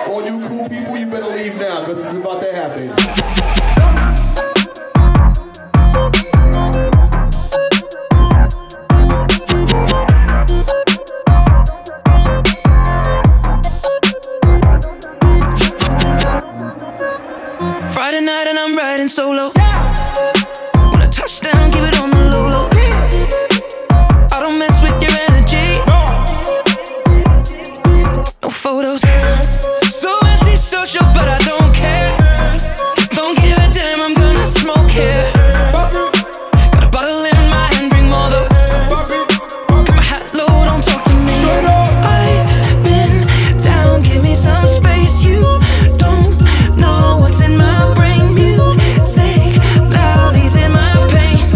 All you cool people, you better leave now, because it's about to happen. Friday night and I'm riding solo. When I touch down, keep it on the low low. I don't mess with your energy. No photos. So antisocial, but I don't care. Don't give a damn, I'm gonna smoke here. Got a bottle in my hand, bring more though. Got my hat low, don't talk to me. I've been down, give me some space. You don't know what's in my brain. Music loud, easing my pain.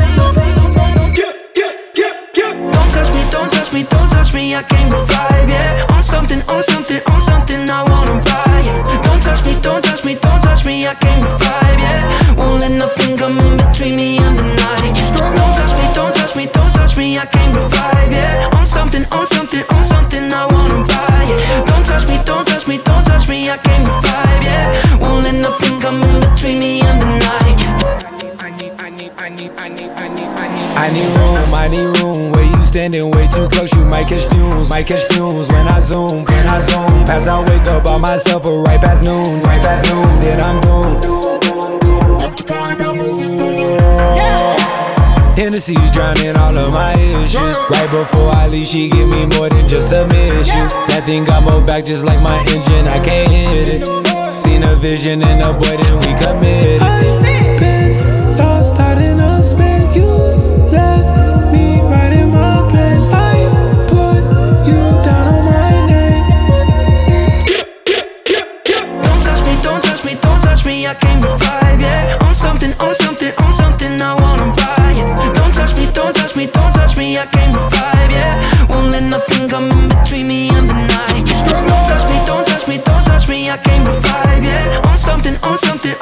Don't touch me, don't touch me, don't touch me. I came to vibe, yeah. On something, on something, on something. I wanna buy it. Don't touch me, don't touch me, don't touch me. I came to vibe, yeah. Won't let nothing come in between me and the night. Don't touch me, don't touch me, don't touch me. I came to vibe, yeah. On something, on something, on something. I wanna buy it. Don't touch me, don't touch me, don't touch me. I came to vibe, yeah. Won't let nothing come in between me and the night. I need room. Where you standing way too close, you might catch fumes when I zoom. Pass out, wake up by myself, or right past noon, then I'm doomed. Hennessy's drowning all of my issues. Right before I leave, she give me more than just a mission. That thing got more back just like my engine, I can't hit it. Seen a vision in a boy, then we committed. I've been lost out in a spin. You left me right in my place. I put you down on my name. Don't touch me, don't touch me, don't touch me. I came to vibe, yeah. On something, on something, on something. I wanna buy it. Don't touch me, don't touch me, don't touch me. I came to vibe, yeah. Won't let nothing come in between me and the night. Don't touch me, don't touch me, don't touch me. I came to vibe, yeah. On something, on something,